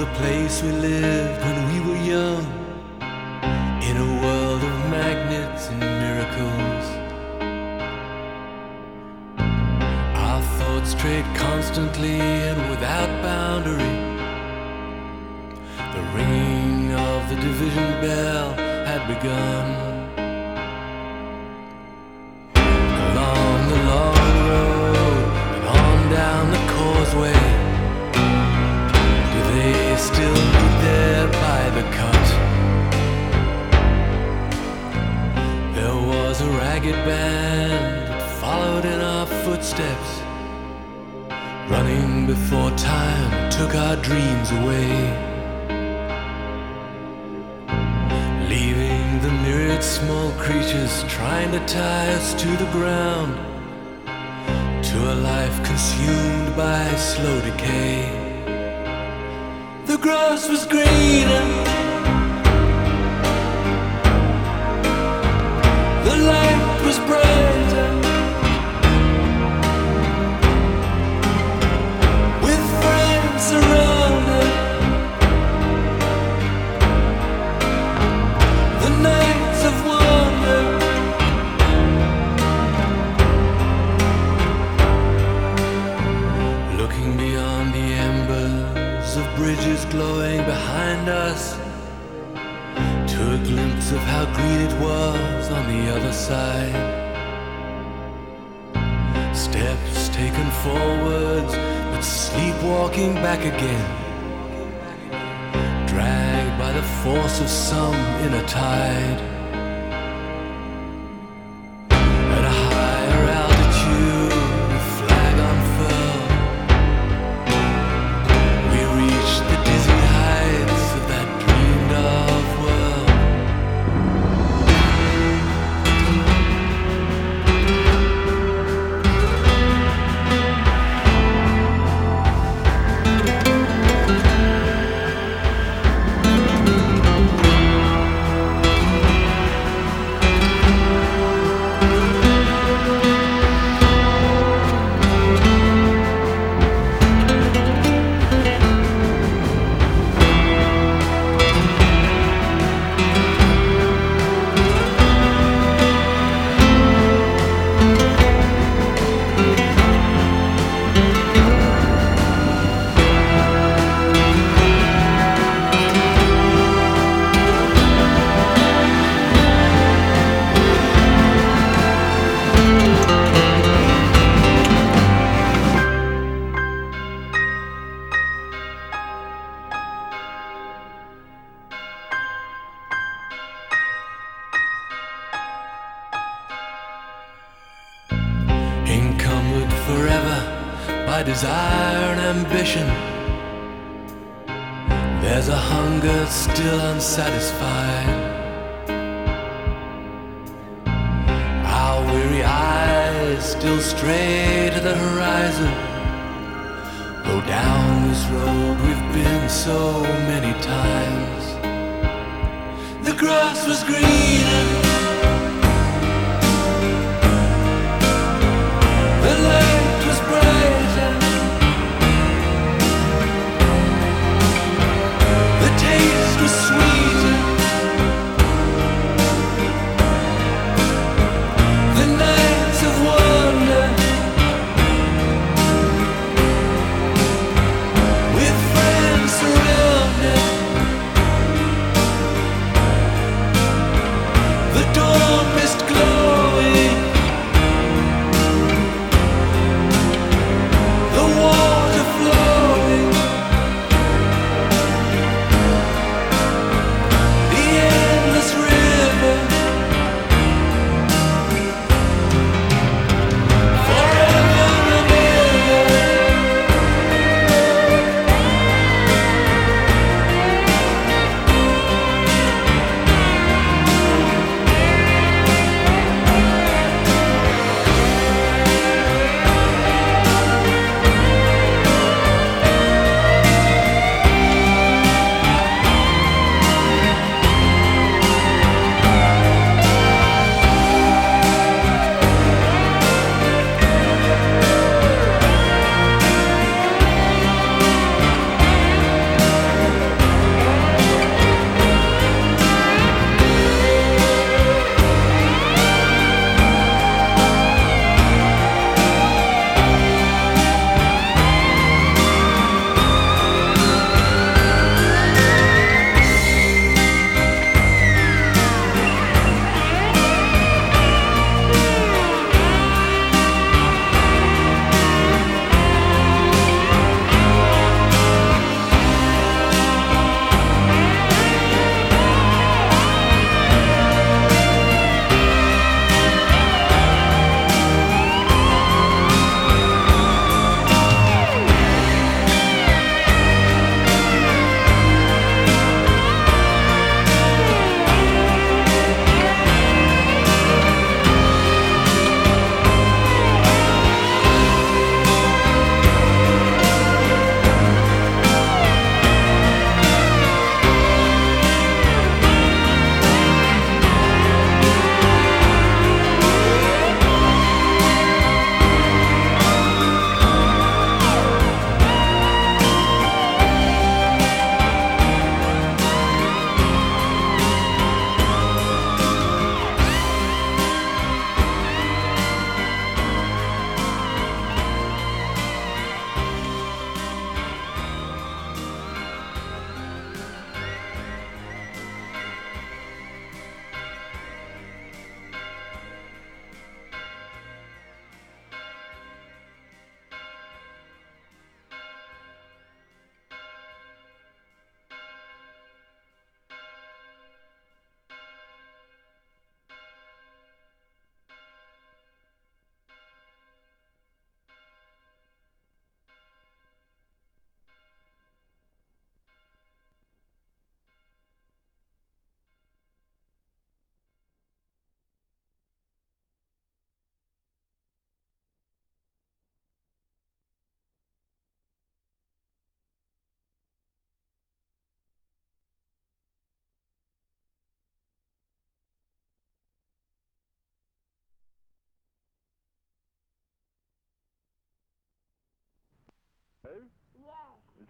the place we lived when we were young, in a world of magnets and miracles. Our thoughts strayed constantly and without boundary. The ringing of the division bell had begun. Along the long road and on down the causeway, do they still meet there by the cut? There was a ragged band that followed in our footsteps, running before time took our dreams away, leaving the myriad small creatures trying to tie us to the ground, to a life consumed by slow decay. The grass was greener, the light was brighter, with friends around us. The nights of wonder, looking beyond the embers of bridges glowing behind us, to a glimpse of how green it was on the other side. Steps taken forwards, but sleepwalking back again, dragged by the force of some inner tide. At a higher altitude, with flag unfurled, we reached the dizzy heights of that dreamed of world. Encumbered forever by desire and ambition, there's a hunger still unsatisfied. Our weary eyes still stray to the horizon, though down this road we've been so many times. The grass was greener, the light was brighter, the taste was sweeter, the nights of wonder, with friends surrounded. The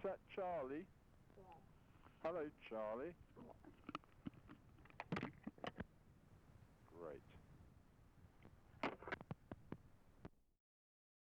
Is that Charlie? Yeah. Hello, Charlie.